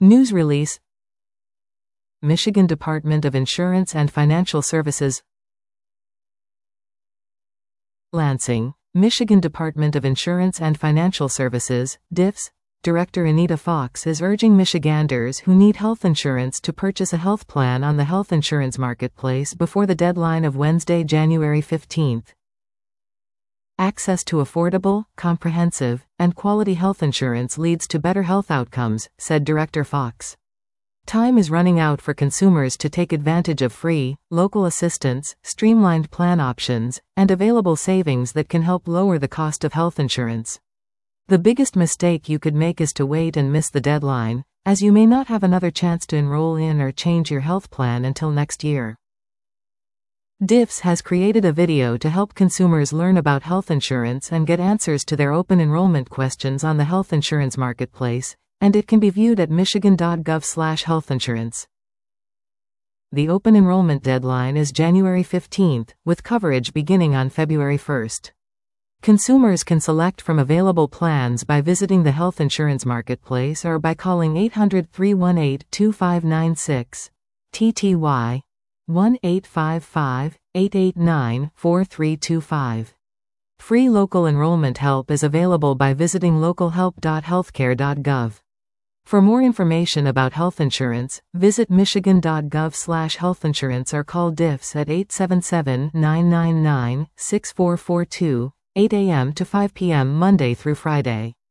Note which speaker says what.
Speaker 1: News release. Michigan Department of Insurance and Financial Services. Lansing, Michigan Department of Insurance and Financial Services, DIFS, Director Anita Fox is urging Michiganders who need health insurance to purchase a health plan on the health insurance marketplace before the deadline of Wednesday, January 15. Access to affordable, comprehensive, and quality health insurance leads to better health outcomes, said Director Fox. Time is running out for consumers to take advantage of free, local assistance, streamlined plan options, and available savings that can help lower the cost of health insurance. The biggest mistake you could make is to wait and miss the deadline, as you may not have another chance to enroll in or change your health plan until next year. DIFS has created a video to help consumers learn about health insurance and get answers to their open enrollment questions on the health insurance marketplace, and it can be viewed at michigan.gov/healthinsurance. The open enrollment deadline is January 15, with coverage beginning on February 1. Consumers can select from available plans by visiting the health insurance marketplace or by calling 800-318-2596, TTY, 1-855-889-4325. Free local enrollment help is available by visiting localhelp.healthcare.gov. For more information about health insurance, visit michigan.gov/healthinsurance or call DIFS at 877-999-6442, 8 a.m. to 5 p.m. Monday through Friday.